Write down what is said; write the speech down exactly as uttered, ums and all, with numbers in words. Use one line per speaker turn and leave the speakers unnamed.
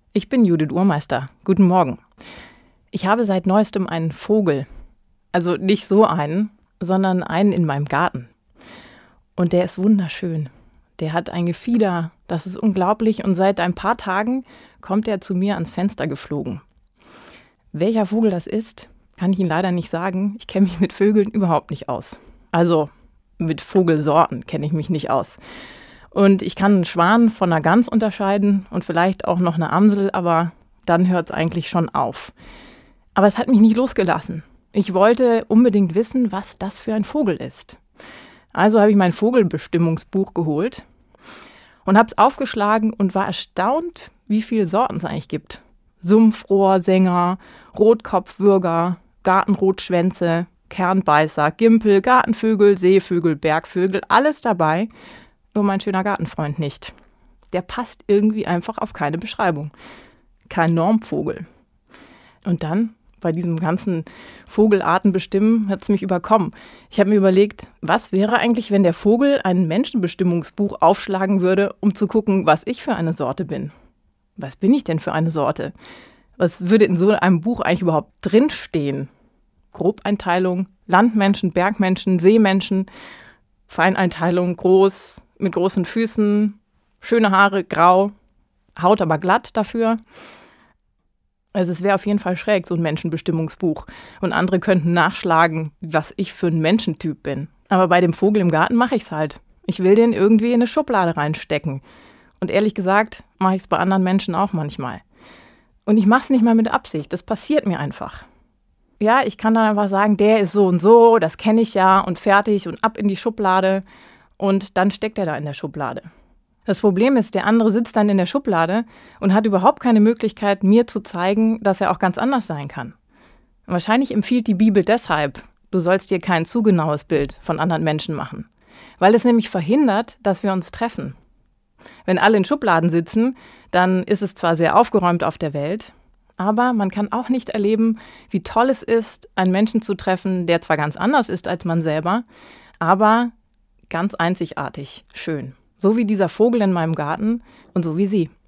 Ich bin Judith Urmeister. Guten Morgen. Ich habe seit neuestem einen Vogel. Also nicht so einen, sondern einen in meinem Garten. Und der ist wunderschön. Der hat ein Gefieder, das ist unglaublich. Und seit ein paar Tagen kommt er zu mir ans Fenster geflogen. Welcher Vogel das ist, kann ich Ihnen leider nicht sagen. Ich kenne mich mit Vögeln überhaupt nicht aus. Also mit Vogelsorten kenne ich mich nicht aus. Und ich kann einen Schwan von einer Gans unterscheiden und vielleicht auch noch eine Amsel, aber dann hört es eigentlich schon auf. Aber es hat mich nicht losgelassen. Ich wollte unbedingt wissen, was das für ein Vogel ist. Also habe ich mein Vogelbestimmungsbuch geholt und habe es aufgeschlagen und war erstaunt, wie viele Sorten es eigentlich gibt. Sumpfrohrsänger, Rotkopfwürger, Gartenrotschwänze, Kernbeißer, Gimpel, Gartenvögel, Seevögel, Bergvögel, alles dabei. Nur mein schöner Gartenfreund nicht. Der passt irgendwie einfach auf keine Beschreibung. Kein Normvogel. Und dann, bei diesem ganzen Vogelarten bestimmen, hat es mich überkommen. Ich habe mir überlegt, was wäre eigentlich, wenn der Vogel ein Menschenbestimmungsbuch aufschlagen würde, um zu gucken, was ich für eine Sorte bin. Was bin ich denn für eine Sorte? Was würde in so einem Buch eigentlich überhaupt drinstehen? Grobeinteilung, Landmenschen, Bergmenschen, Seemenschen, Feineinteilung, groß, mit großen Füßen, schöne Haare, grau, Haut aber glatt dafür. Also es wäre auf jeden Fall schräg, so ein Menschenbestimmungsbuch. Und andere könnten nachschlagen, was ich für ein Menschentyp bin. Aber bei dem Vogel im Garten mache ich es halt. Ich will den irgendwie in eine Schublade reinstecken. Und ehrlich gesagt mache ich es bei anderen Menschen auch manchmal. Und ich mache es nicht mal mit Absicht, das passiert mir einfach. Ja, ich kann dann einfach sagen, der ist so und so, das kenne ich ja und fertig und ab in die Schublade und dann steckt er da in der Schublade. Das Problem ist, der andere sitzt dann in der Schublade und hat überhaupt keine Möglichkeit, mir zu zeigen, dass er auch ganz anders sein kann. Wahrscheinlich empfiehlt die Bibel deshalb, du sollst dir kein zu genaues Bild von anderen Menschen machen, weil es nämlich verhindert, dass wir uns treffen. Wenn alle in Schubladen sitzen, dann ist es zwar sehr aufgeräumt auf der Welt, aber man kann auch nicht erleben, wie toll es ist, einen Menschen zu treffen, der zwar ganz anders ist als man selber, aber ganz einzigartig schön. So wie dieser Vogel in meinem Garten und so wie Sie.